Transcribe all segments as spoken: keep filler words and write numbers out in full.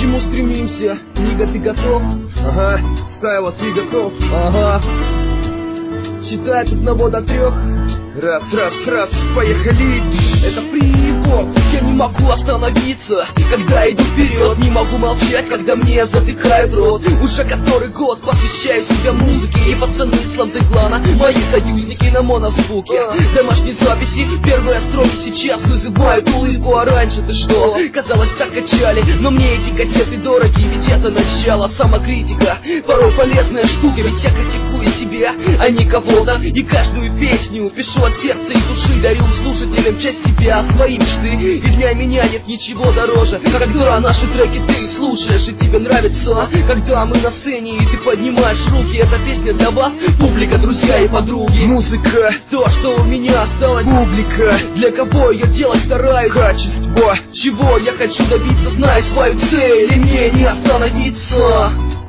чему стремимся? Нига, ты готов? Ага, Стайла, ты готов? Ага. Считай от одного до трех. Раз, раз, раз, поехали. Это прибор, я не могу остановиться, когда иду вперед. Не могу молчать, когда мне затыкают рот. Уже который год посвящаю себя музыке. И пацаны с Ландеглана, мои союзники на монозвуке. Домашние записи, первые строки сейчас вызывают улыбку. А раньше ты что? Казалось, так качали. Но мне эти кассеты дороги, ведь это начало. Самокритика, порой полезная штука. Ведь я критикую себя, а не кого-то. И каждую песню пишу от сердца и души. Дарю слушателям часть себя, свои мечты. И для меня нет ничего дороже. Когда наши треки ты слушаешь и тебе нравится. Когда мы на сцене и ты поднимаешь руки. Эта песня для вас, публика, друзья и подруги. Музыка, то, что у меня осталось. Публика, для кого я делать стараюсь. Качество, чего я хочу добиться. Знаю свою цель и мне не остановиться.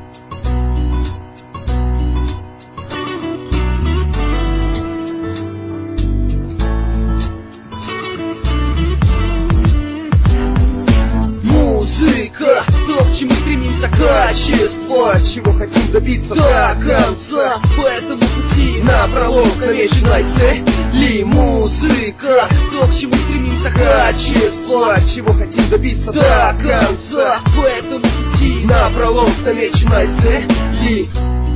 Музыка, то, к чему стремимся, качество, чего хотим добиться до конца. По этому пути напролом к намеченной цели. Музыка, то, к чему стремимся, качество, чего хотим добиться до конца. По этому пути напролом к намеченной цели.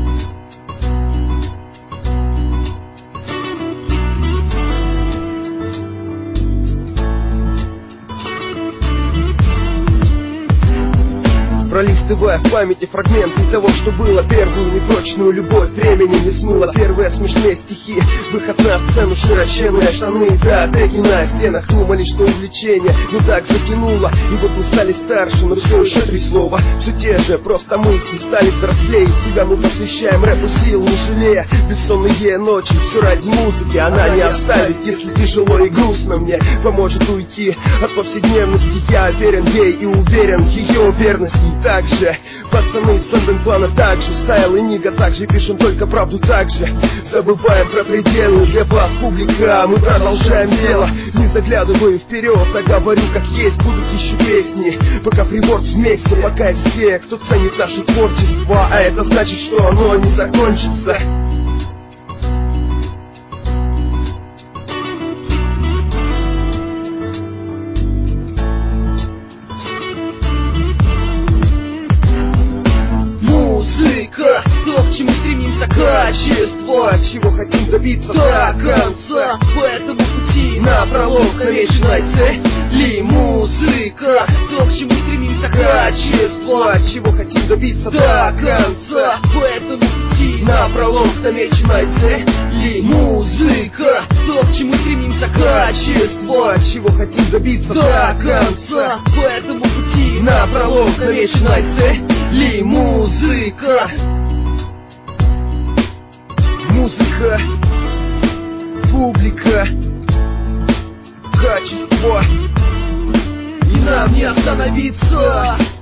Пролистывая в памяти фрагменты того, что было. Первую непрочную любовь времени не смыло. Первые смешные стихи, выход на сцену, широченные штаны. Да, теги на стенах, думали, что увлечение ну так затянуло. И вот мы стали старше, но все еще три слова. Все те же, просто мысли стали взрослее. Себя мы посвящаем рэпу сил, не жалея. Бессонные ночи, все ради музыки. Она не оставит, если тяжело и грустно. Мне поможет уйти от повседневности. Я верен ей и уверен в ее верности. Также пацаны с Ланденплана, также Стайл и Нига, также пишем только правду, также забываем про пределы. Для вас, публика, мы продолжаем дело. Не заглядываю вперед, а говорю как есть. Будут еще песни, пока фривордс вместе. Пока все, кто ценит наше творчество. А это значит, что оно не закончится. То, к чему стремимся, качество, чего хотим добиться до конца. По этому пути напролом к намеченной цели. Музыка, то, к чему стремимся, качество, чего хотим добиться до конца. По этому пути напролом к намеченной цели. Музыка, то, к чему стремимся, качество, чего хотим добиться до конца. По этому пути напролом к намеченной цели. Музыка. Музыка, публика, качество. И нам не остановиться.